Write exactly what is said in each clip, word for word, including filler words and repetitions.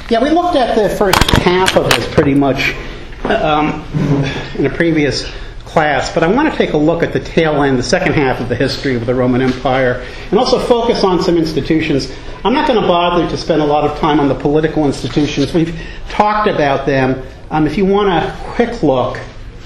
Yeah, we looked at the first half of this pretty much um, in a previous class, but I want to take a look at the tail end, the second half of the history of the Roman Empire, and also focus on some institutions. I'm not going to bother to spend a lot of time on the political institutions. We've talked about them. Um, if you want a quick look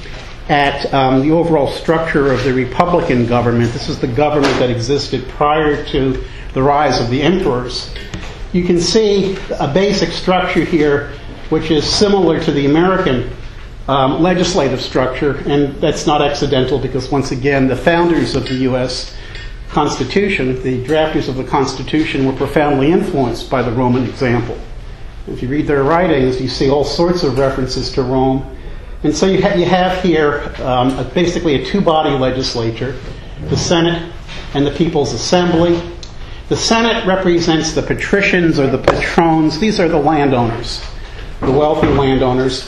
at um, the overall structure of the Republican government, this is the government that existed prior to the rise of the emperors. You can see a basic structure here, which is similar to the American um, legislative structure, and that's not accidental because, once again, the founders of the U S Constitution, the drafters of the Constitution, were profoundly influenced by the Roman example. If you read their writings, you see all sorts of references to Rome. And so you, ha- you have here um, a, basically a two-body legislature, the Senate and the People's Assembly. The Senate represents the patricians or the patrons. These are the landowners, the wealthy landowners.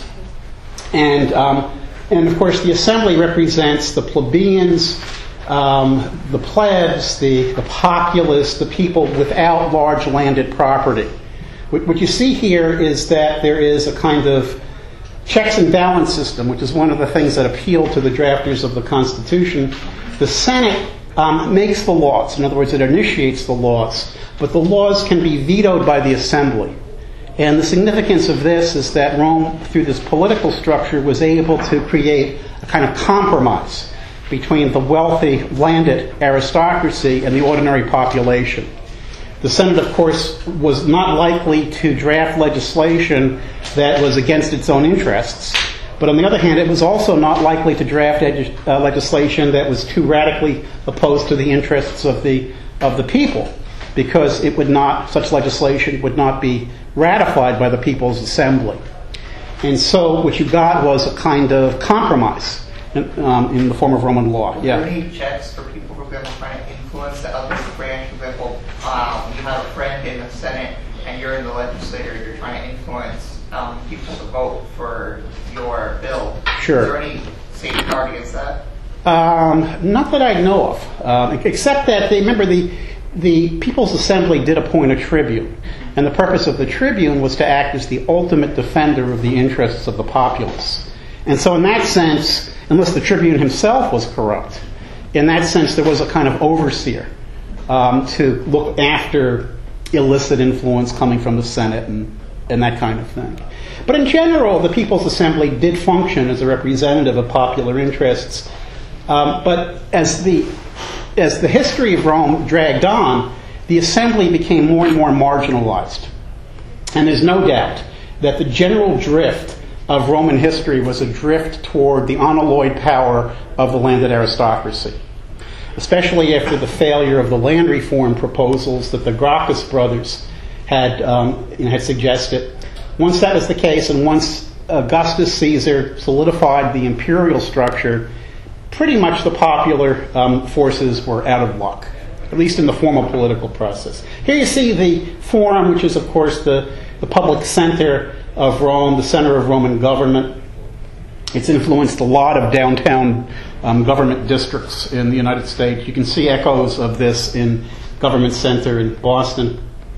And, um, and of course, the Assembly represents the plebeians, um, the plebs, the, the populace, the people without large landed property. What, what you see here is that there is a kind of checks and balance system, which is one of the things that appealed to the drafters of the Constitution. The Senate um, makes the laws. In other words, it initiates the laws. But the laws can be vetoed by the Assembly. And the significance of this is that Rome, through this political structure, was able to create a kind of compromise between the wealthy, landed aristocracy and the ordinary population. The Senate, of course, was not likely to draft legislation that was against its own interests. But on the other hand, it was also not likely to draft edu- uh, legislation that was too radically opposed to the interests of the of the people, because it would not, such legislation would not be ratified by the People's Assembly. And so what you got was a kind of compromise in, um, in the form of Roman law. Are Yeah. there any checks for people who are going to try to influence the other branch? For example, um, you have a friend in the Senate and you're in the legislature, you're trying to influence um, people to vote for your bill. Sure. Is there any safeguard against that? Um, not that I know of, uh, except that they remember the the People's Assembly did appoint a tribune, and the purpose of the tribune was to act as the ultimate defender of the interests of the populace. And so, in that sense, unless the tribune himself was corrupt, in that sense, there was a kind of overseer um, to look after illicit influence coming from the Senate and, and that kind of thing. But in general, the People's Assembly did function as a representative of popular interests. Um, but as the as the history of Rome dragged on, the Assembly became more and more marginalized. And there's no doubt that the general drift of Roman history was a drift toward the unalloyed power of the landed aristocracy, especially after the failure of the land reform proposals that the Gracchus brothers had, um, you know, had suggested. Once that was the case, and once Augustus Caesar solidified the imperial structure, pretty much the popular um, forces were out of luck, at least in the formal political process. Here you see the Forum, which is, of course, the, the public center of Rome, the center of Roman government. It's influenced a lot of downtown um, government districts in the United States. You can see echoes of this in Government Center in Boston.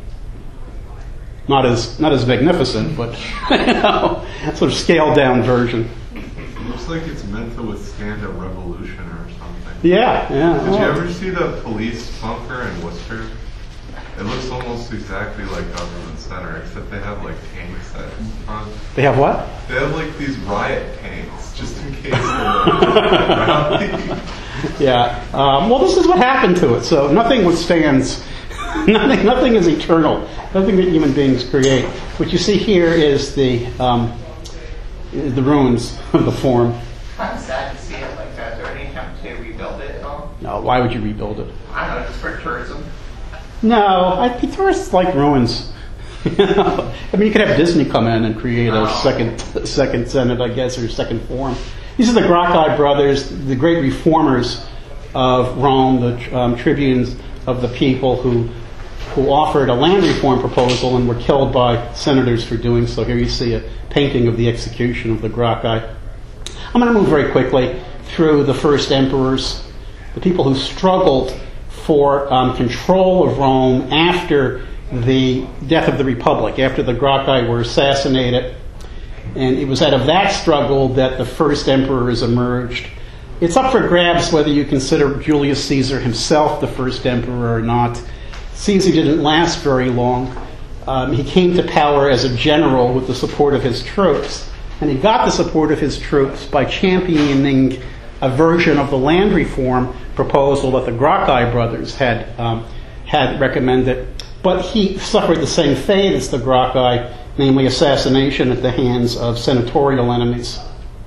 Not as not as magnificent, but you know, sort of scaled down version. It looks like it's meant to withstand a revolution or something. Yeah, yeah. Did oh. you ever see the police bunker in Worcester? It looks almost exactly like Government Center, except they have like tanks at in front. They have what? They have like these riot tanks, just in case they're rally. Yeah. Um, well, this is what happened to it. So nothing withstands. nothing. Nothing is eternal. Nothing that human beings create. What you see here is the um, the ruins of the Forum. Kind of sad to see it like that. Is there any attempt to rebuild it at all? No, why would you rebuild it? I don't know, just for tourism. No, I, tourists like ruins. I mean, you could have Disney come in and create a Oh. second second Senate, I guess, or second Forum. These are the Gracchi brothers, the great reformers of Rome, the um, tribunes of the people who who offered a land reform proposal and were killed by senators for doing so. Here you see a painting of the execution of the Gracchi. I'm going to move very quickly through the first emperors, the people who struggled for um, control of Rome after the death of the Republic, after the Gracchi were assassinated. And it was out of that struggle that the first emperors emerged. It's up for grabs whether you consider Julius Caesar himself the first emperor or not. Caesar didn't last very long. Um, he came to power as a general with the support of his troops. And he got the support of his troops by championing a version of the land reform proposal that the Gracchi brothers had um, had recommended. But he suffered the same fate as the Gracchi, namely assassination at the hands of senatorial enemies.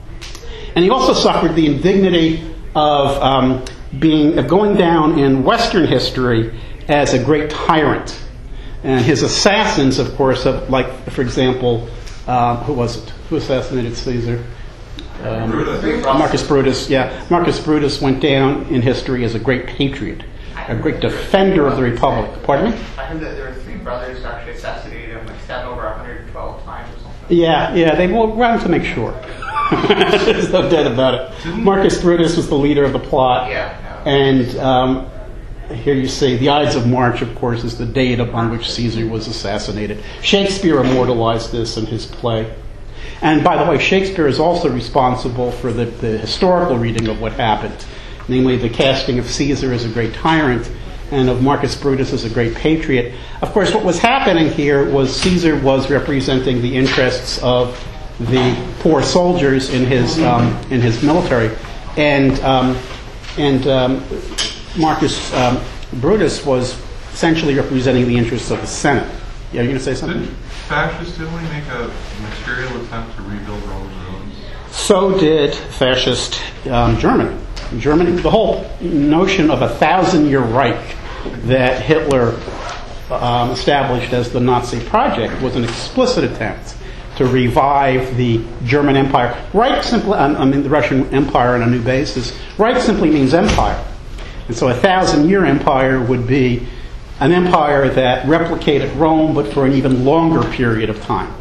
And he also suffered the indignity of um, being of going down in Western history as a great tyrant. And his assassins, of course, of, like, for example, uh, who was it? Who assassinated Caesar? Um, Brutus. Marcus Brutus, yeah. Marcus Brutus went down in history as a great patriot, a great defender of the Republic. Pardon me? I heard that there were three brothers who actually assassinated him, like seven over one hundred twelve times or something. Yeah, yeah, they wanted to make sure. There's no doubt about it. Marcus Brutus was the leader of the plot. Yeah. No. And um, here you see, the Ides of March, of course, is the date upon which Caesar was assassinated. Shakespeare immortalized this in his play. And by the way, Shakespeare is also responsible for the, the historical reading of what happened, namely the casting of Caesar as a great tyrant and of Marcus Brutus as a great patriot. Of course, what was happening here was Caesar was representing the interests of the poor soldiers in his um, in his military, and um, and um, Marcus um, Brutus was essentially representing the interests of the Senate. Yeah, you're going to say something? Didn't fascists, didn't we make a material attempt to rebuild Roman ruins? So did fascist um, Germany. Germany, the whole notion of a thousand-year Reich that Hitler um, established as the Nazi project was an explicit attempt to revive the German Empire. Reich simply, I mean the Russian Empire on a new basis. Reich simply means empire. And so a thousand-year empire would be an empire that replicated Rome, but for an even longer period of time.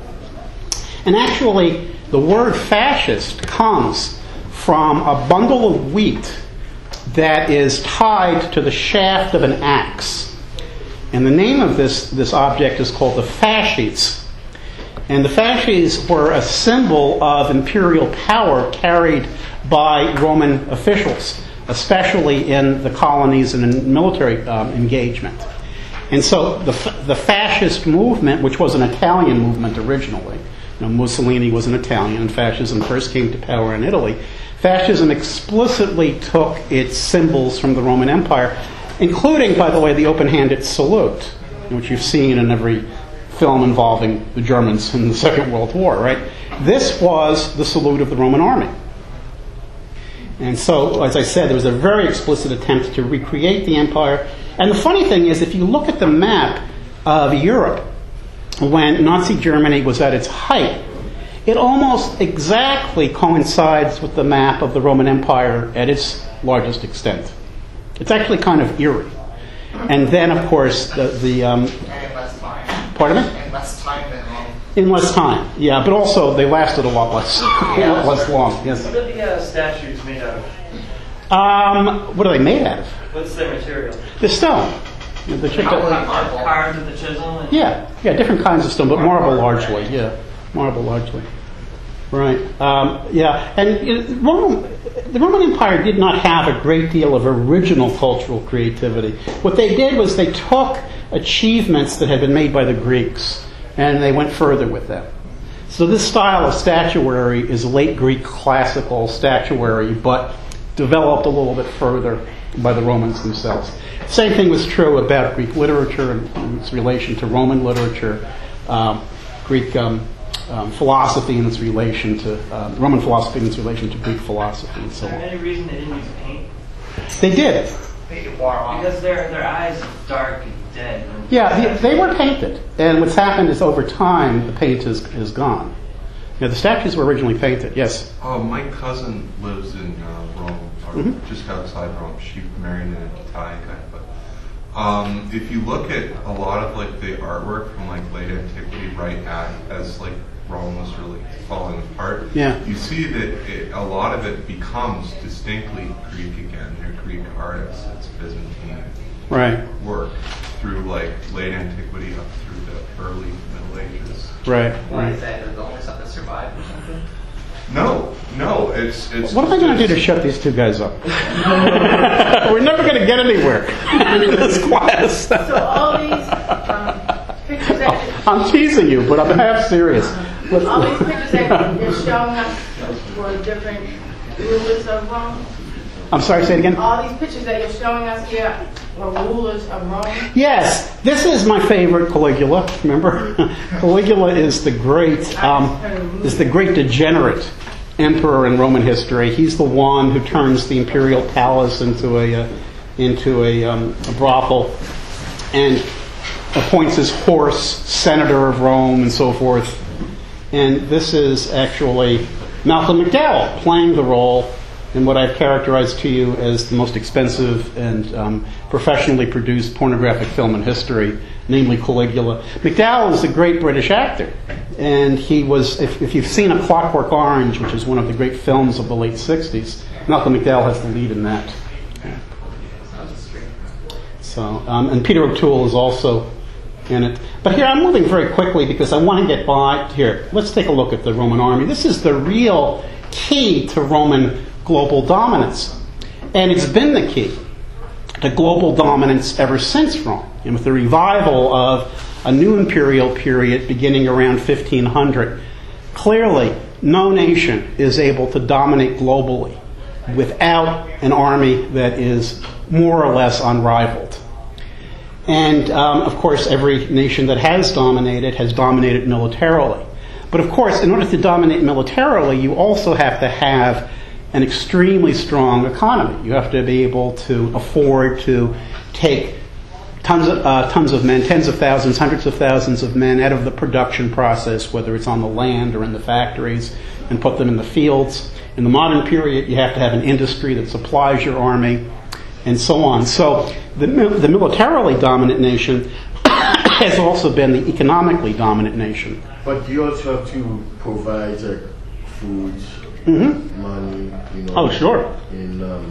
And actually, the word fascist comes from a bundle of wheat that is tied to the shaft of an axe. And the name of this, this object is called the fasces. And the fasces were a symbol of imperial power carried by Roman officials, especially in the colonies and in military um, engagement. And so the, the fascist movement, which was an Italian movement originally, you know, Mussolini was an Italian, and fascism first came to power in Italy. Fascism explicitly took its symbols from the Roman Empire, including, by the way, the open-handed salute, which you've seen in every film involving the Germans in the Second World War, right? This was the salute of the Roman army. And so, as I said, there was a very explicit attempt to recreate the empire. And the funny thing is, if you look at the map of Europe when Nazi Germany was at its height, it almost exactly coincides with the map of the Roman Empire at its largest extent. It's actually kind of eerie. And then, of course, the... the um, And in less time. Pardon me? In less time than Rome. In less time, yeah. But also, they lasted a lot less, Yeah. less long. Yes. What are the uh, statues made out of? Um, what are they made out of? What's their material? The stone. The, the, the, Marble. Carved with the chisel? And yeah, yeah, different kinds of stone, but marble largely. Yeah, marble largely. Right. Um, yeah, and uh, Rome, the Roman Empire did not have a great deal of original cultural creativity. What they did was they took achievements that had been made by the Greeks, and they went further with them. So this style of statuary is late Greek classical statuary, but developed a little bit further by the Romans themselves. Same thing was true about Greek literature and its relation to Roman literature, um, Greek um, um, philosophy and its relation to um, Roman philosophy and its relation to Greek philosophy, and so is there on. any reason they didn't use paint? They did. They did war on. Because their their eyes are dark and dead. And Yeah, the, they were painted, and what's happened is over time the paint is is gone. Yeah, the statues were originally painted. Yes. Oh, my cousin lives in uh, Rome, or Mhm. just outside Rome. She married an Italian guy, but um, if you look at a lot of like the artwork from like late antiquity, right at as like Rome was really falling apart, Yeah. you see that it, a lot of it becomes distinctly Greek again. They're Greek artists. It's Byzantine Right. work. through like late antiquity up through the early Middle Ages. Right. Why Right. is that the only stuff that survived or something? No, no, it's it's. What am I going to do to shut these two guys up? We're never going to get anywhere in this class. So all these um, pictures that I'm teasing you, but I'm half serious. all these pictures that you're showing us were different rulers of Rome. I'm sorry, say it again. All these pictures that you're showing us here were rulers of Rome. Yes, this is my favorite Caligula. Remember, Caligula is the great um, is the great degenerate emperor in Roman history. He's the one who turns the imperial palace into a uh, into a, um, a brothel and appoints his horse senator of Rome and so forth. And this is actually Malcolm McDowell playing the role in what I've characterized to you as the most expensive and um, professionally produced pornographic film in history, namely Caligula. McDowell is a great British actor, and he was, if, if you've seen A Clockwork Orange, which is one of the great films of the late sixties, Malcolm McDowell has the lead in that. So, um, and Peter O'Toole is also in it. But here, I'm moving very quickly because I want to get by. Here, let's take a look at the Roman army. This is the real key to Roman global dominance. And it's been the key to global dominance ever since Rome. And with the revival of a new imperial period beginning around fifteen hundred, clearly no nation is able to dominate globally without an army that is more or less unrivaled. And, um, of course, every nation that has dominated has dominated militarily. But, of course, in order to dominate militarily, you also have to have an extremely strong economy. You have to be able to afford to take tons of, uh, tons of men, tens of thousands, hundreds of thousands of men out of the production process, whether it's on the land or in the factories, and put them in the fields. In the modern period, you have to have an industry that supplies your army, and so on. So the, the militarily dominant nation has also been the economically dominant nation. But you also have to provide uh, food, Mm-hmm. money, you know. Oh, sure. And um,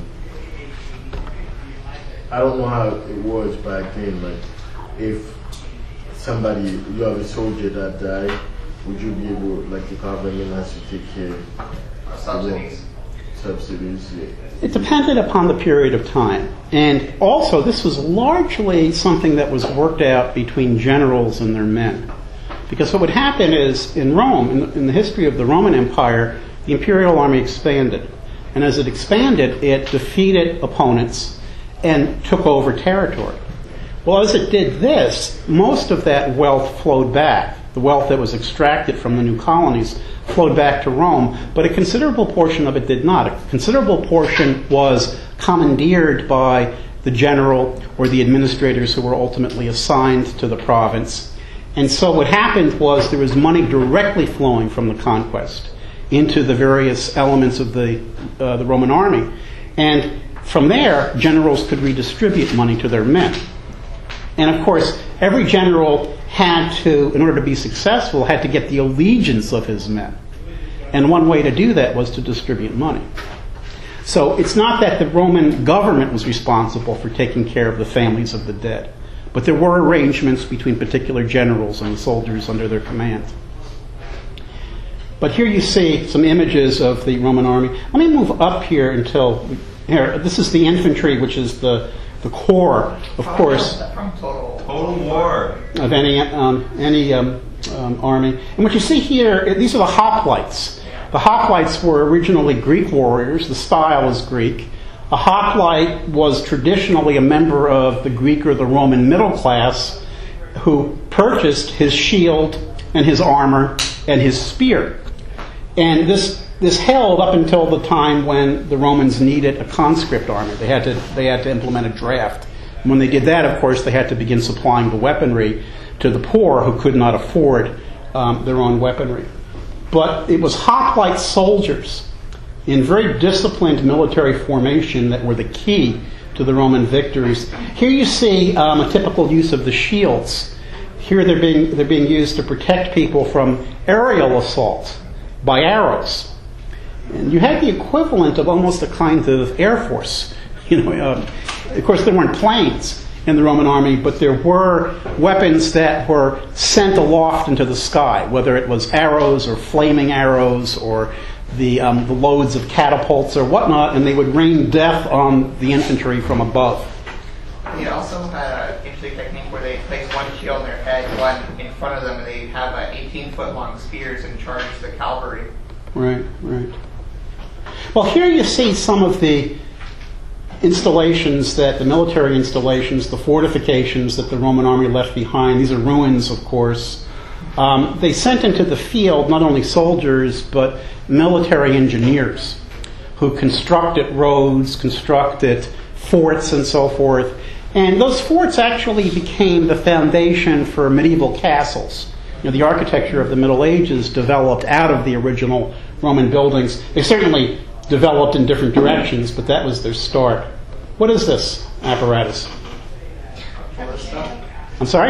I don't know how it was back then, but if somebody, you have a soldier that died, would you be able, like the government has to take care of Subsidies. subsidies? Yeah. It depended upon the period of time. And also, this was largely something that was worked out between generals and their men. Because what would happen is, in Rome, in the, in the history of the Roman Empire, the imperial army expanded. And as it expanded, it defeated opponents and took over territory. Well, as it did this, most of that wealth flowed back. The wealth that was extracted from the new colonies flowed back to Rome, but a considerable portion of it did not. A considerable portion was commandeered by the general or the administrators who were ultimately assigned to the province. And so what happened was there was money directly flowing from the conquest into the various elements of the uh, the Roman army. And from there, generals could redistribute money to their men. And of course, every general had to, in order to be successful, had to get the allegiance of his men. And one way to do that was to distribute money. So it's not that the Roman government was responsible for taking care of the families of the dead, but there were arrangements between particular generals and soldiers under their command. But here you see some images of the Roman army. Let me move up here until here. This is the infantry, which is the the core, of course, From total. Total War. of any um, any um, um, army. And what you see here, these are the hoplites. The hoplites were originally Greek warriors. The style is Greek. A hoplite was traditionally a member of the Greek or the Roman middle class who purchased his shield and his armor and his spear. And this this held up until the time when the Romans needed a conscript army. They had to they had to implement a draft. And when they did that, of course, they had to begin supplying the weaponry to the poor who could not afford um, their own weaponry. But it was hoplite soldiers in very disciplined military formation that were the key to the Roman victories. Here you see um, a typical use of the shields. Here they're being they're being used to protect people from aerial assault by arrows. And you had the equivalent of almost a kind of air force. You know, uh, of course there weren't planes. in the Roman army, but there were weapons that were sent aloft into the sky, whether it was arrows or flaming arrows or the, um, the loads of catapults or whatnot, and they would rain death on the infantry from above. They also had an interesting technique where they place one shield on their head, one in front of them, and they have uh, eighteen foot long spears and charge the cavalry. Right, right. Well, here you see some of the installations that, the military installations, the fortifications that the Roman army left behind. These are ruins, of course. Um, they sent into the field not only soldiers, but military engineers who constructed roads, constructed forts, and so forth. And those forts actually became the foundation for medieval castles. You know, the architecture of the Middle Ages developed out of the original Roman buildings. They certainly developed in different directions, but that was their start. What is this apparatus? Ballista? I'm sorry?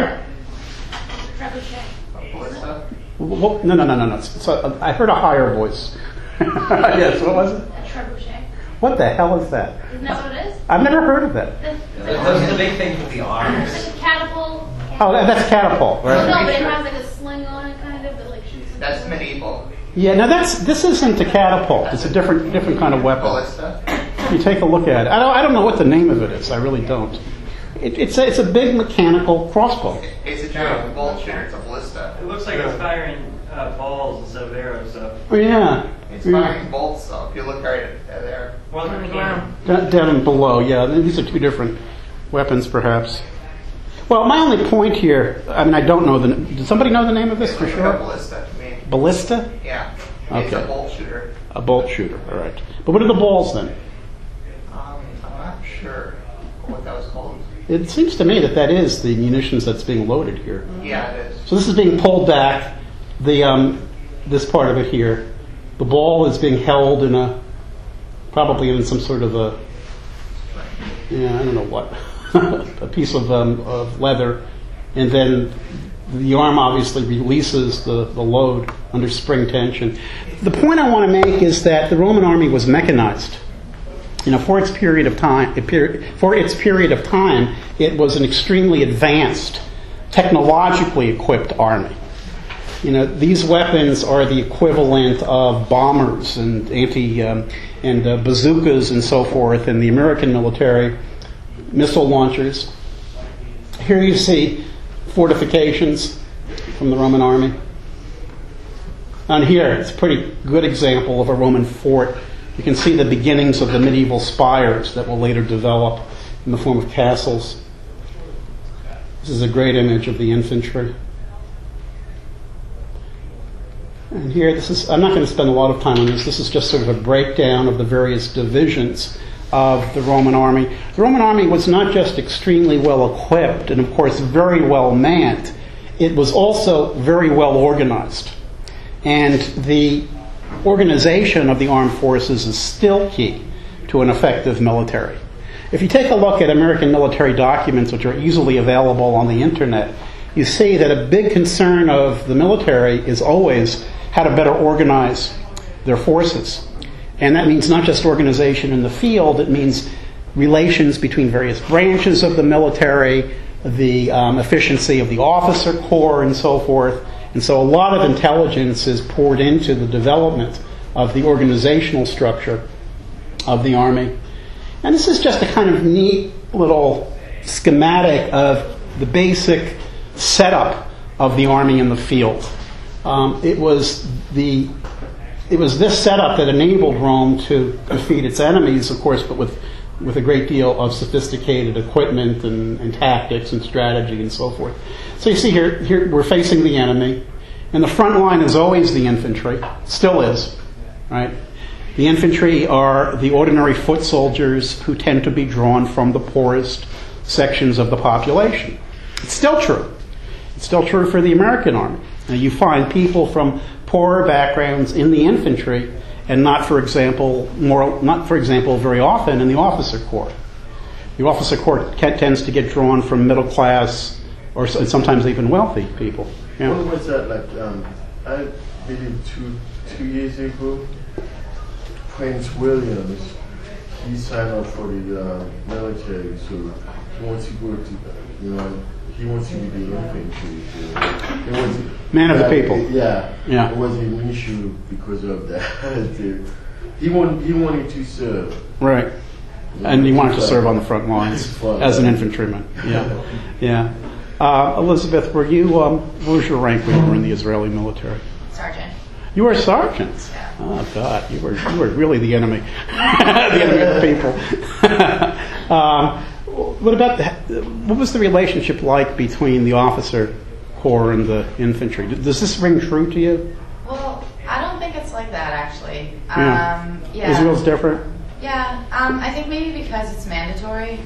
Trebuchet. Ballista? What? No, no, no, no, no. So, I heard a higher voice. Yes, what was it? A trebuchet. What the hell is that? Isn't that what it is? I've never heard of that. That's, Those are the big things with the arms. it's like a catapult. Oh, that- that's catapult, No, right? but it has like a sling on it, kind of, that like shoots. That's medieval. Yeah, now that's this isn't a catapult. It's a different different kind of weapon. Ballista? You take a look at it. I don't, I don't know what the name of it is. I really don't. It, it's, a, it's a big mechanical crossbow. It's a giant bolt shooter. It's a ballista. It looks like it's firing uh, balls instead of arrows, so. Oh, yeah. It's Yeah. firing bolts, though. If you look right at there. Well, On the ground. Down, down below, yeah. These are two different weapons, perhaps. Well, my only point here, I mean, I don't know the. Does somebody know the name of this for It's a sure? ballista to me. Ballista? Yeah. It's Okay. a bolt shooter. A bolt shooter, all right. But what are the balls then? Um, I'm not sure what that was called. It seems to me that that is the munitions that's being loaded here. Yeah, it is. So this is being pulled back. The um, this part of it here, the ball is being held in a, probably in some sort of a, yeah, I don't know what, a piece of um, of leather, and then the arm obviously releases the, the load under spring tension. The point I want to make is that the Roman army was mechanized. You know, for its period of time, for its period of time, it was an extremely advanced, technologically equipped army. You know, these weapons are the equivalent of bombers and anti um, and uh, bazookas and so forth in the American military, missile launchers. Here you see fortifications from the Roman army. And here, it's a pretty good example of a Roman fort. You can see the beginnings of the medieval spires that will later develop in the form of castles. This is a great image of the infantry. And here, this is, I'm not going to spend a lot of time on this. This is just sort of a breakdown of the various divisions of the Roman army. The Roman army was not just extremely well equipped and, of course, very well manned. It was also very well organized. And the organization of the armed forces is still key to an effective military. If you take a look at American military documents, which are easily available on the internet, you see that a big concern of the military is always how to better organize their forces. And that means not just organization in the field, it means relations between various branches of the military, the um, efficiency of the officer corps, and so forth. And so a lot of intelligence is poured into the development of the organizational structure of the Army. And this is just a kind of neat little schematic of the basic setup of the Army in the field. Um, it was the it was this setup that enabled Rome to defeat its enemies, of course, but with with a great deal of sophisticated equipment and, and tactics and strategy and so forth. So you see here, here we're facing the enemy, and the front line is always the infantry, still is, right? The infantry are the ordinary foot soldiers who tend to be drawn from the poorest sections of the population. It's still true. It's still true for the American army. Now, you find people from poorer backgrounds in the infantry, and not, for example, more not, for example, very often in the officer corps. The officer corps tends to get drawn from middle class, or sometimes even wealthy people. Yeah. What was that like? Um, I believe two two years ago, Prince Williams, he signed up for the uh, military, so wants to go to, you know, he wants to be the infantry. So it was Man of the like, people. Yeah, Yeah. It was an issue because of that. he wanted he wanted to serve. Right. And he wanted to serve on the front lines as an infantryman. Yeah, yeah. Uh, Elizabeth, were you? Um, what was your rank when you were in the Israeli military? Sergeant. You were a sergeant. Yeah. Oh God, you were you were really the enemy, the enemy of the people. um, what about the, what was the relationship like between the officer corps and the infantry? Does this ring true to you? Well, I don't think it's like that actually. Yeah. Um, yeah. Israel's different. Yeah, um, I think maybe because it's mandatory.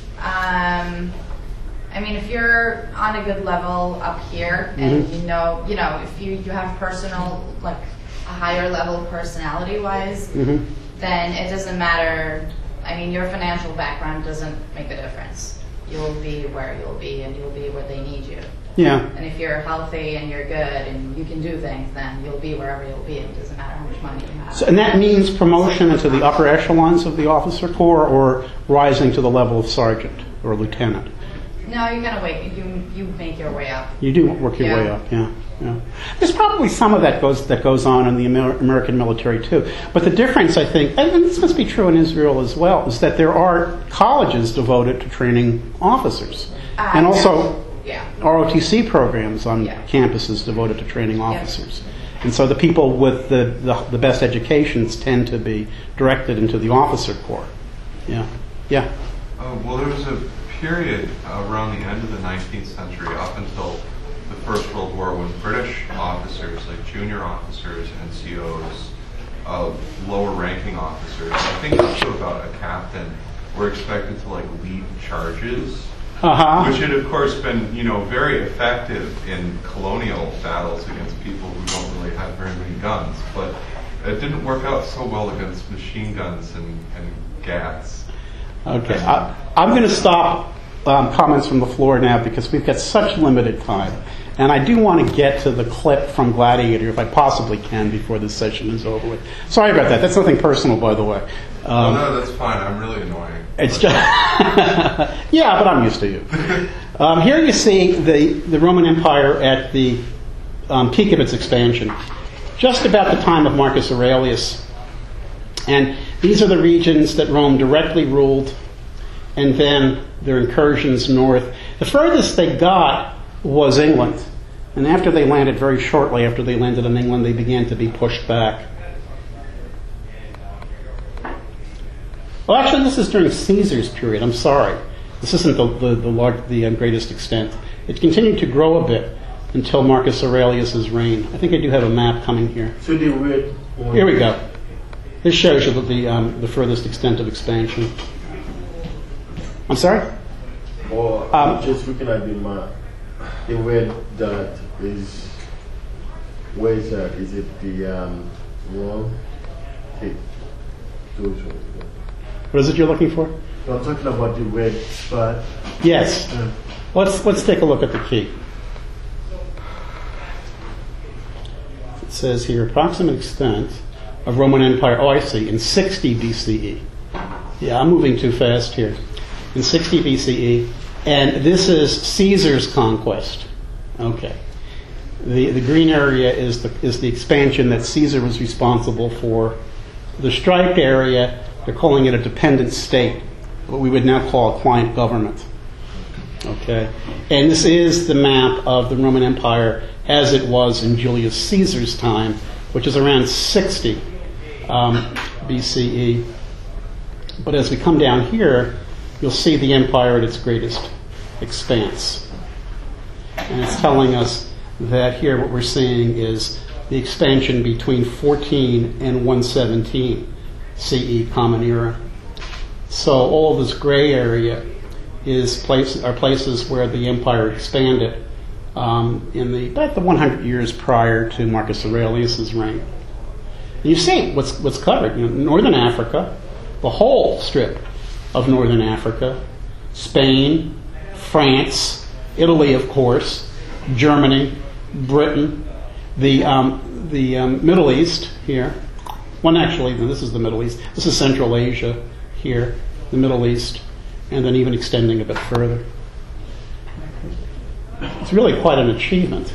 Um, I mean, if you're on a good level up here, and Mhm. you know, you know, if you, you have personal, like a higher level personality-wise, Mm-hmm. then it doesn't matter. I mean, your financial background doesn't make a difference. You'll be where you'll be, and you'll be where they need you. Yeah. And if you're healthy and you're good and you can do things, then you'll be wherever you'll be. It doesn't matter how much money you have. So, and that means promotion into the upper echelons of the officer corps, or rising to the level of sergeant or lieutenant. No, you're gonna wait. You you make your way up. You do work your Yeah. way up, yeah, yeah. There's probably some of that goes that goes on in the Amer- American military too. But the difference, I think, and this must be true in Israel as well, is that there are colleges devoted to training officers, Uh, and also Yeah. R O T C programs on Yeah. campuses devoted to training officers. And so the people with the, the the best educations tend to be directed into the officer corps. Yeah, yeah. Uh, well, there was a period uh, around the end of the nineteenth century, up until the First World War, when British officers, like junior officers, N C Os, uh, lower-ranking officers, I think up to about a captain, were expected to like lead charges, Uh-huh. which had, of course, been you know very effective in colonial battles against people who don't really have very many guns, but it didn't work out so well against machine guns and, and Gats. Okay, I, I'm going to stop um, comments from the floor now because we've got such limited time. And I do want to get to the clip from Gladiator, if I possibly can, before this session is over with. Sorry about that. That's nothing personal, by the way. Um, oh, no, that's fine. I'm really annoying. It's just, yeah, but I'm used to you. Um, here you see the, the Roman Empire at the um, peak of its expansion, just about the time of Marcus Aurelius. And these are the regions that Rome directly ruled, and then their incursions north. The furthest they got was England. And after they landed, very shortly after they landed in England, they began to be pushed back. Well, actually, this is during Caesar's period. I'm sorry. This isn't the, the, the, large, the um, greatest extent. It continued to grow a bit until Marcus Aurelius' reign. I think I do have a map coming here. So they were. Here we go. This shows you the, the, um, the furthest extent of expansion. I'm sorry? Or Um, just looking at the map, the word that is, where is that? Is it the um, one? Okay, those ones. What is it you're looking for? So I'm talking about the red spot. Yes. Uh, Let's, let's take a look at the key. It says here, approximate extent of Roman Empire, oh I see, in sixty B C E. Yeah, I'm moving too fast here. In sixty B C E, and this is Caesar's conquest. Okay. The the green area is the is the expansion that Caesar was responsible for. The striped area, they're calling it a dependent state, what we would now call a client government. Okay. And this is the map of the Roman Empire as it was in Julius Caesar's time, which is around sixty um, B C E. But as we come down here, you'll see the empire at its greatest expanse. And it's telling us that here what we're seeing is the expansion between fourteen and one seventeen C E Common Era. So all of this gray area is place, are places where the empire expanded um, in the about the one hundred years prior to Marcus Aurelius' reign. And you see what's what's covered. You know, Northern Africa, the whole strip of Northern Africa, Spain, France, Italy, of course, Germany, Britain, the um, the um, Middle East here. Well, actually, no, this is the Middle East. This is Central Asia here, the Middle East, and then even extending a bit further. It's really quite an achievement.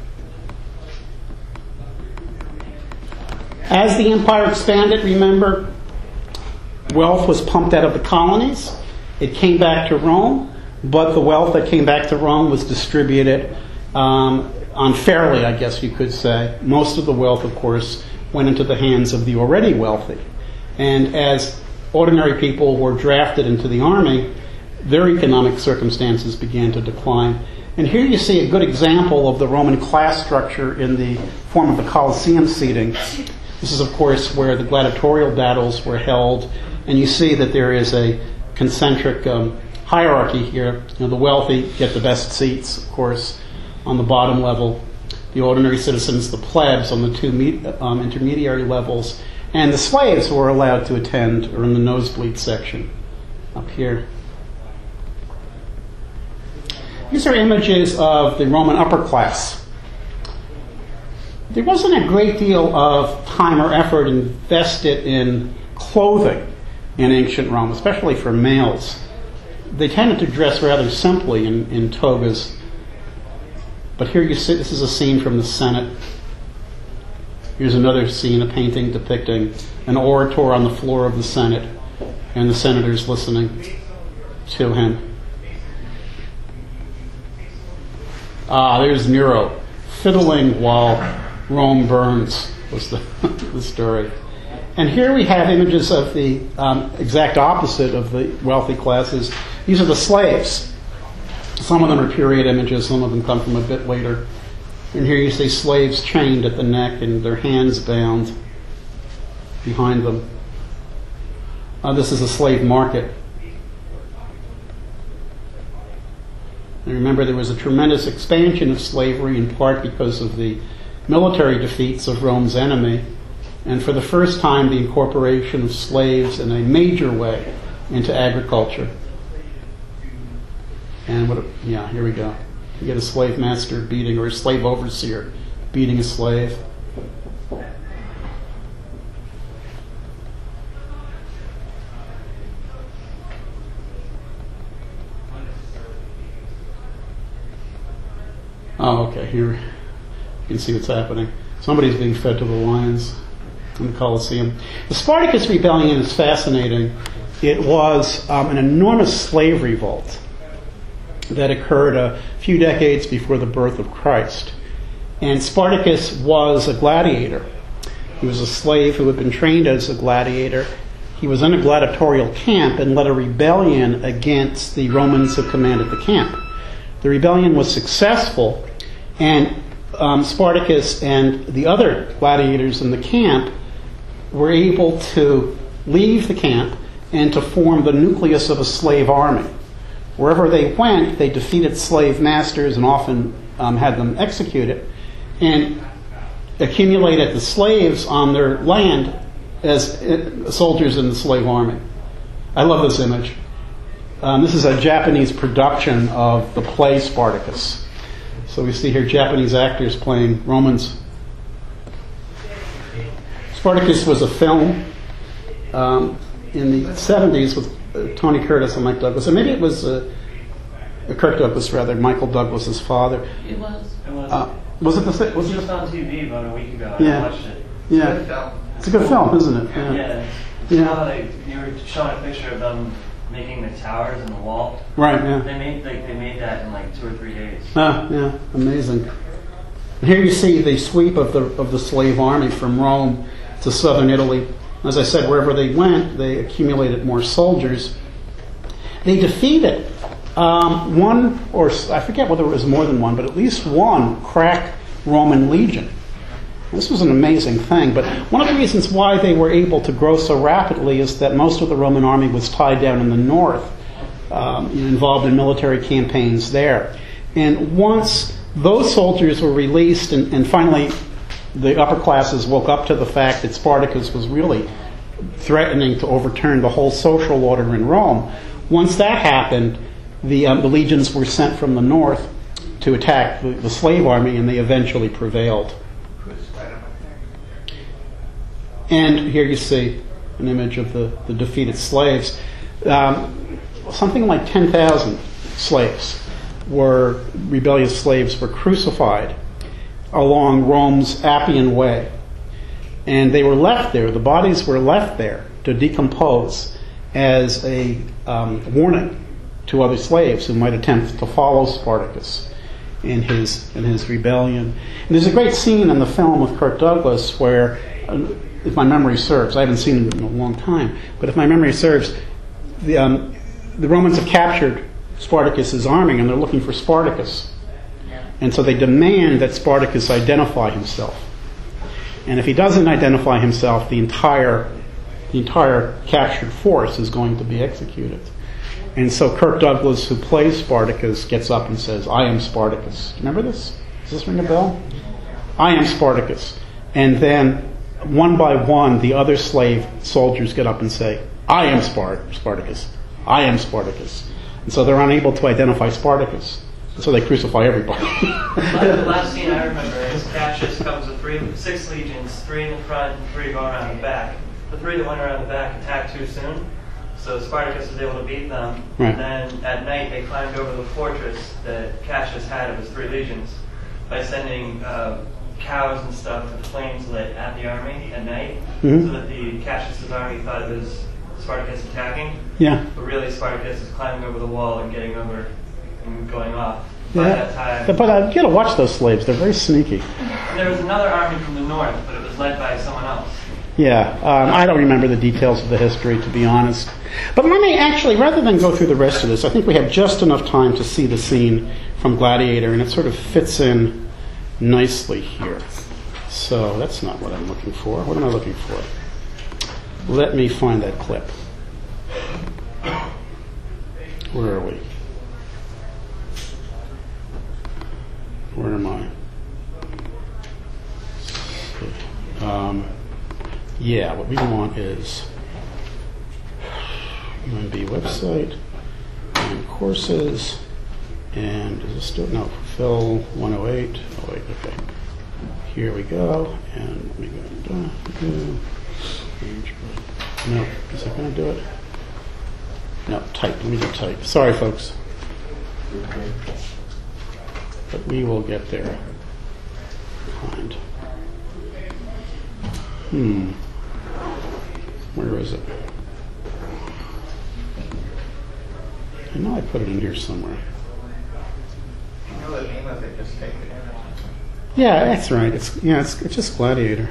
As the empire expanded, remember, wealth was pumped out of the colonies. It came back to Rome, but the wealth that came back to Rome was distributed um, unfairly, I guess you could say. Most of the wealth, of course, went into the hands of the already wealthy. And as ordinary people were drafted into the army, their economic circumstances began to decline. And here you see a good example of the Roman class structure in the form of the Colosseum seating. This is, of course, where the gladiatorial battles were held, and you see that there is a concentric um, hierarchy here. You know, the wealthy get the best seats, of course, on the bottom level. The ordinary citizens, the plebs, on the two me- um, intermediary levels, and the slaves who were allowed to attend are in the nosebleed section up here. These are images of the Roman upper class. There wasn't a great deal of time or effort invested in clothing in ancient Rome, especially for males. They tended to dress rather simply in, in togas. But here you see, this is a scene from the Senate. Here's another scene, a painting depicting an orator on the floor of the Senate, and the senators listening to him. Ah, there's Nero, fiddling while Rome burns, was the, the story. And here we have images of the um, exact opposite of the wealthy classes. These are the slaves. Some of them are period images, some of them come from a bit later. And here you see slaves chained at the neck and their hands bound behind them. Uh, this is a slave market. And remember, there was a tremendous expansion of slavery, in part because of the military defeats of Rome's enemy, and for the first time, the incorporation of slaves in a major way into agriculture. And what? A, yeah, here we go. You get a slave master beating, or a slave overseer beating a slave. Oh, okay, here you can see what's happening. Somebody's being fed to the lions in the Colosseum. The Spartacus Rebellion is fascinating. It was um, an enormous slave revolt that occurred a few decades before the birth of Christ. And Spartacus was a gladiator. He was a slave who had been trained as a gladiator. He was in a gladiatorial camp and led a rebellion against the Romans who commanded the camp. The rebellion was successful, and um, Spartacus and the other gladiators in the camp were able to leave the camp and to form the nucleus of a slave army. Wherever they went, they defeated slave masters and often um, had them executed, and accumulated the slaves on their land as uh, soldiers in the slave army. I love this image. Um, this is a Japanese production of the play Spartacus. So we see here Japanese actors playing Romans. Spartacus was a film um, in the seventies with uh, Tony Curtis and Mike Douglas. And maybe it was uh, Kirk Douglas, rather, Michael Douglas's father. It was. It was. Uh, was it the It was was it just on T V about a week ago. Yeah. I watched it. Yeah. It's a good film, isn't it? Yeah. Yeah. It's Yeah. how they, you were showing a picture of them making the towers and the wall. Right, yeah. They made like they made that in like two or three days. Ah, yeah, amazing. And here you see the sweep of the of the slave army from Rome to southern Italy. As I said, wherever they went, they accumulated more soldiers. They defeated um, one, or I forget whether it was more than one, but at least one crack Roman legion. This was an amazing thing, but one of the reasons why they were able to grow so rapidly is that most of the Roman army was tied down in the north, um, involved in military campaigns there. And once those soldiers were released, and, and finally the upper classes woke up to the fact that Spartacus was really threatening to overturn the whole social order in Rome, once that happened, the, um, the legions were sent from the north to attack the, the slave army, and they eventually prevailed. And here you see an image of the, the defeated slaves. Um, something like ten thousand slaves were, rebellious slaves were crucified along Rome's Appian Way. And they were left there, the bodies were left there to decompose as a um, warning to other slaves who might attempt to follow Spartacus in his in his rebellion. And there's a great scene in the film with Kirk Douglas where, uh, if my memory serves, I haven't seen it in a long time, but if my memory serves, the, um, the Romans have captured Spartacus's army and they're looking for Spartacus. And so they demand that Spartacus identify himself. And if he doesn't identify himself, the entire the entire captured force is going to be executed. And so Kirk Douglas, who plays Spartacus, gets up and says, "I am Spartacus." Remember this? Does this ring a bell? "I am Spartacus." And then, one by one, the other slave soldiers get up and say, "I am Spart- Spartacus. I am Spartacus." And so they're unable to identify Spartacus. So they crucify everybody. The last scene I remember is Cassius comes with three, six legions, three in the front and three going around the back. The three that went around the back attacked too soon, so Spartacus was able to beat them. Right. And then at night they climbed over the fortress that Cassius had of his three legions by sending uh, cows and stuff with flames lit at the army at night, Mm-hmm. so that the Cassius's army thought it was Spartacus attacking. Yeah. But really Spartacus is climbing over the wall and getting over and going off. By Yeah. that time, But, but uh, you gotta watch those slaves. They're very sneaky. and there was another army from the north, but it was led by someone else. Yeah, um, I don't remember the details of the history, to be honest. But let me actually, rather than go through the rest of this, I think we have just enough time to see the scene from Gladiator, and it sort of fits in nicely here. So that's not what I'm looking for. What am I looking for? Let me find that clip. Where are we? Where am I? Um, yeah, what we want is U N B website and courses, and is this still, no, Phil one oh eight. Oh wait, okay. Here we go, and let me go. No, is that going to do it? No, type. Let me do type. Sorry, folks. But we will get there. Find. Hmm. Where is it? I know I put it in here somewhere. You know the name of it, just take it in. Yeah, that's right. It's yeah, it's it's just Gladiator.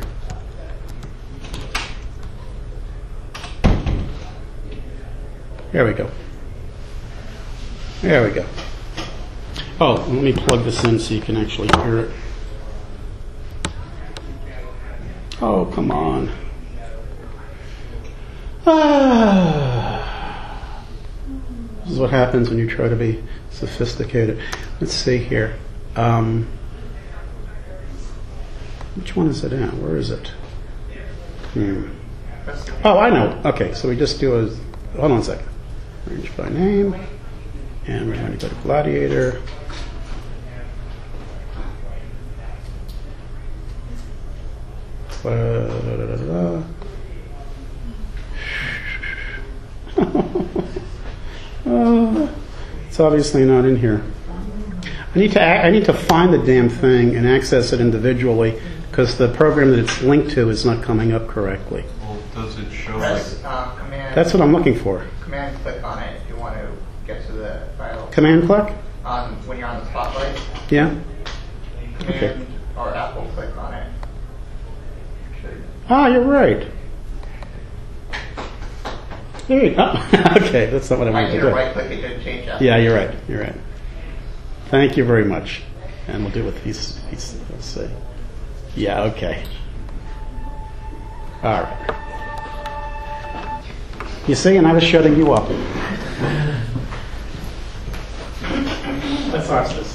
There we go. There we go. Oh, let me plug this in so you can actually hear it. Oh, come on. Ah. This is what happens when you try to be sophisticated. Let's see here. Um, which one is it at? Where is it? Hmm. Oh, I know. Okay, so we just do a... Hold on a second. Arrange by name. And we're going to go to Gladiator. Uh, da, da, da, da. uh, it's obviously not in here. I need to I need to find the damn thing and access it individually because the program that it's linked to is not coming up correctly. Well, does it show like... Press uh, command. That's what I'm looking for. Command click on it if you want to get to the file. Command click? On when you're on the spotlight. Yeah. Command Okay. or Apple click on it. Ah, you're right. There you go. Okay, that's not what I I wanted to hear do. right click it did change that. Yeah, you're right. You're right. Thank you very much. And we'll do it with these. these let's see. Yeah. Okay. All right. You see, and I was shutting you up. Let's watch this.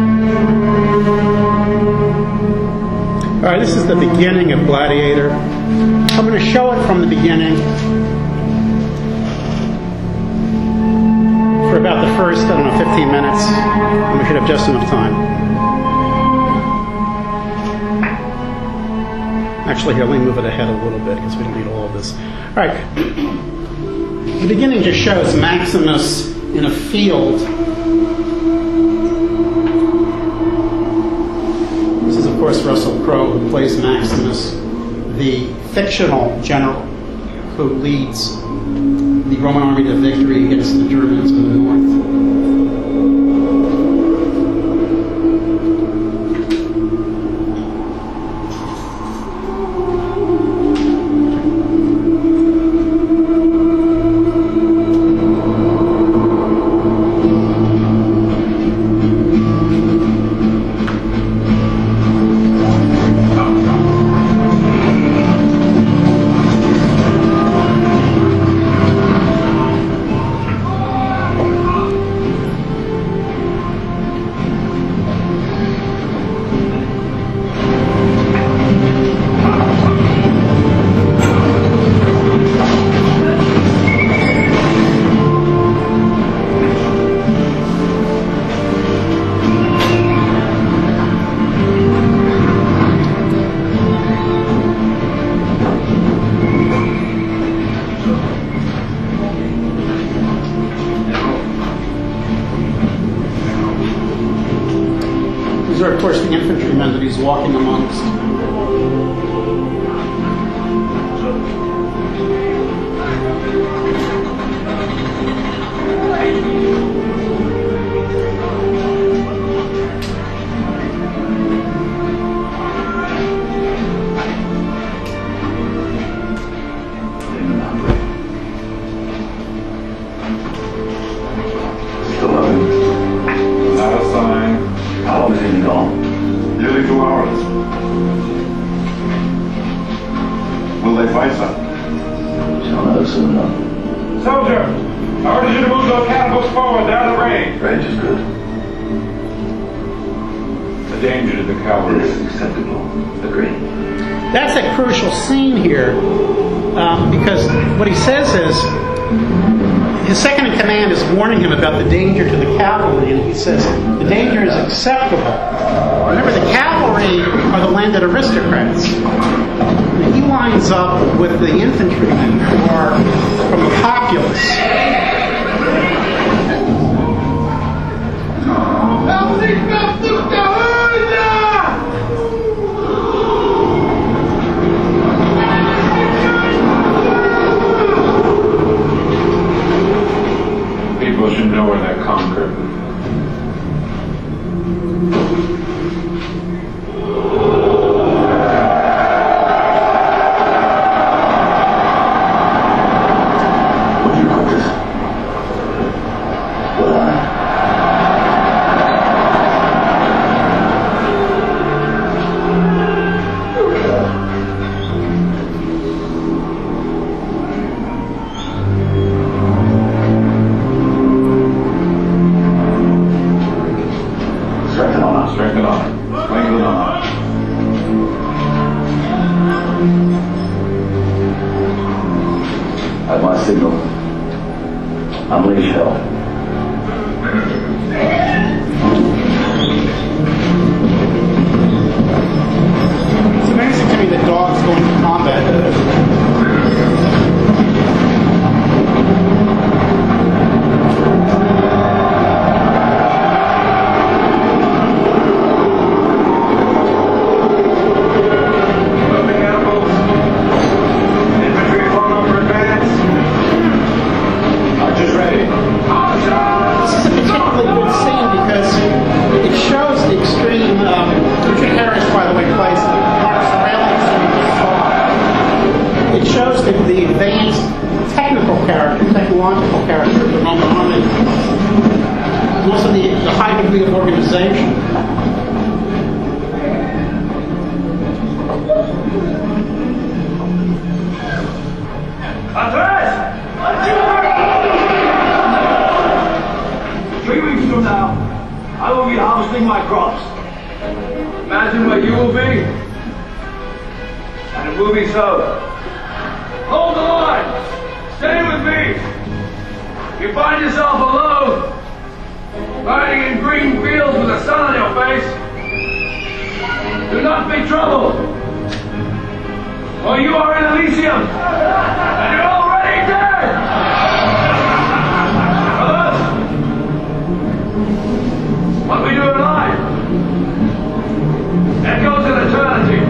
All right, this is the beginning of Gladiator. I'm going to show it from the beginning for about the first, I don't know, fifteen minutes, and we should have just enough time. Actually, here, let me move it ahead a little bit because we don't need all of this. All right. The beginning just shows Maximus in a field. This is, of course, Russell Crowe, who plays Maximus, the fictional general who leads the Roman army to victory against the Germans in the north. These are, of course, the infantrymen that he's walking amongst. Soldier, I ordered you to move those catapults forward. They're out of range. Range is good. A danger to the cavalry. This is acceptable. Agreed. That's a crucial scene here, um, because what he says is his second in command is warning him about the danger to the cavalry, and he says the danger is acceptable. Remember, the cavalry are the landed aristocrats. And he lines up with the infantrymen who are from the populace. People should know where they're conquered. At my signal, unleash hell. It's amazing to me that dogs go into combat. The advanced technical character, technological character of the Roman army, and also the, the high degree of organization. Andres! Three weeks from now, I will be harvesting my crops. Imagine what you will be. And it will be so. Hold the line! Stay with me! You find yourself alone, riding in green fields with the sun on your face. Do not be troubled, for you are in Elysium, and you're already dead! Brothers, what we do in life echoes in eternity.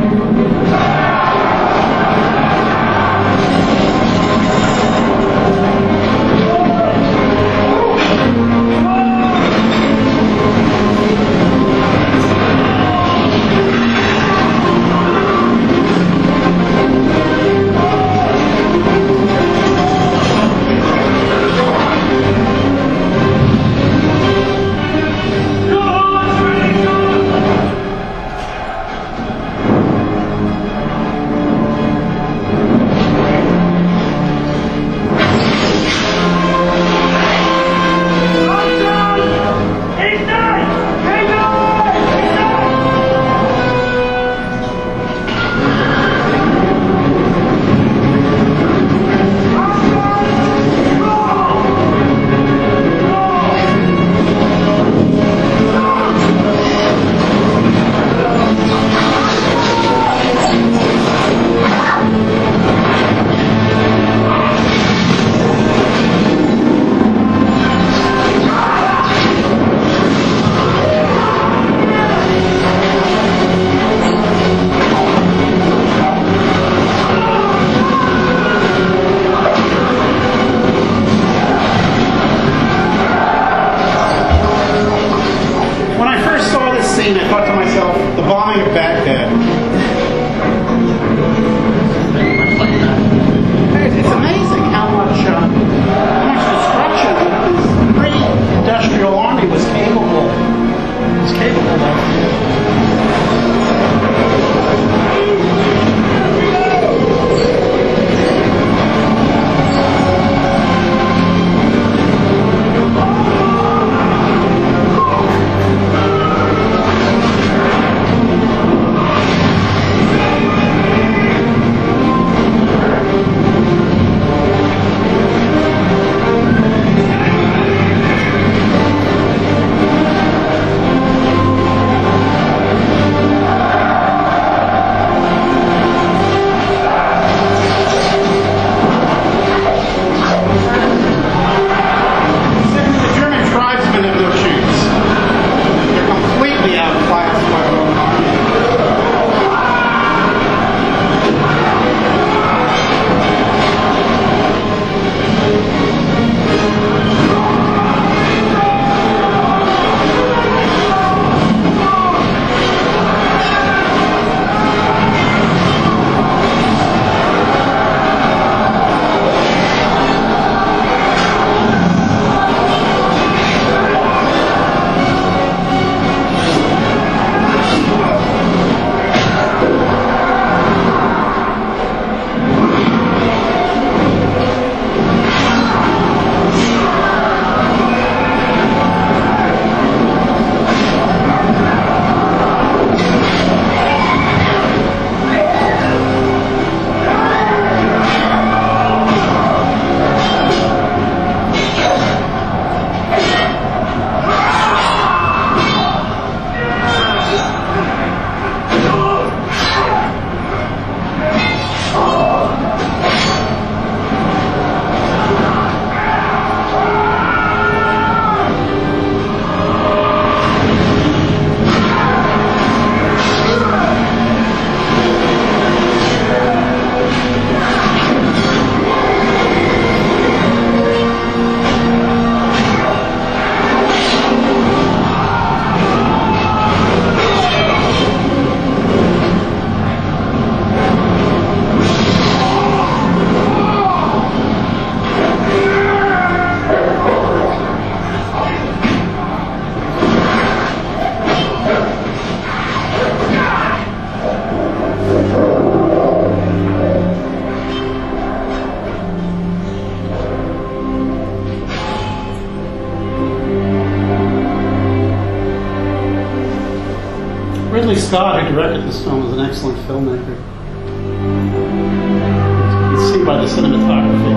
Ridley Scott, who directed this film, is an excellent filmmaker. You can see by the cinematography.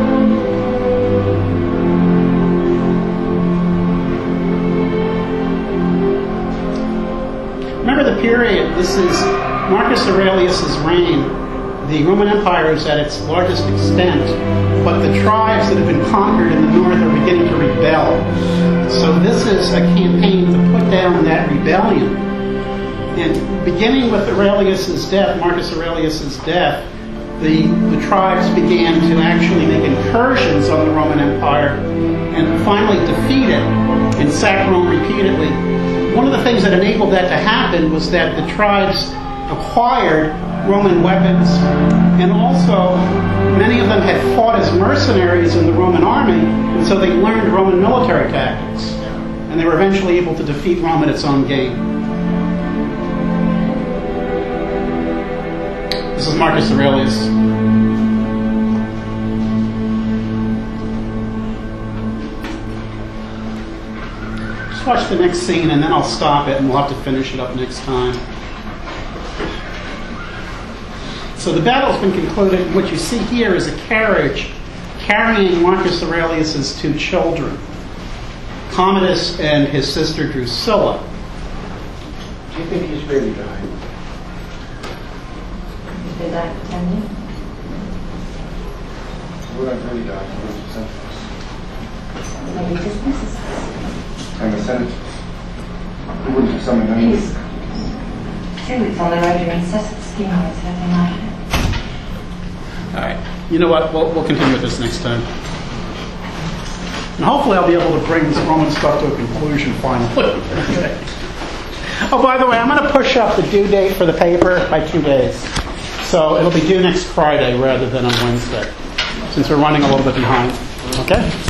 Remember the period, this is Marcus Aurelius' reign. The Roman Empire is at its largest extent, but the tribes that have been conquered in the north are beginning to rebel. So this is a campaign to put down that rebellion. And beginning with Aurelius' death, Marcus Aurelius' death, the, the tribes began to actually make incursions on the Roman Empire and finally defeat it and sack Rome repeatedly. One of the things that enabled that to happen was that the tribes acquired Roman weapons, and also many of them had fought as mercenaries in the Roman army, and so they learned Roman military tactics, and they were eventually able to defeat Rome at its own game. This is Marcus Aurelius. Just watch the next scene, and then I'll stop it, and we'll have to finish it up next time. So the battle's been concluded. What you see here is a carriage carrying Marcus Aurelius' two children, Commodus and his sister Drusilla. Do you think he's really died? He's been died for ten years. He wouldn't really die. He was sentenced. Maybe dismisses us. And the Senate. He wouldn't have summoned him. He's two weeks on the road to incessant scheming. It's hurting my head. All right. You know what? We'll, we'll continue with this next time. And hopefully I'll be able to bring this Roman stuff to a conclusion finally. Okay. Oh, by the way, I'm going to push up the due date for the paper by two days. So it'll be due next Friday rather than on Wednesday, since we're running a little bit behind. Okay?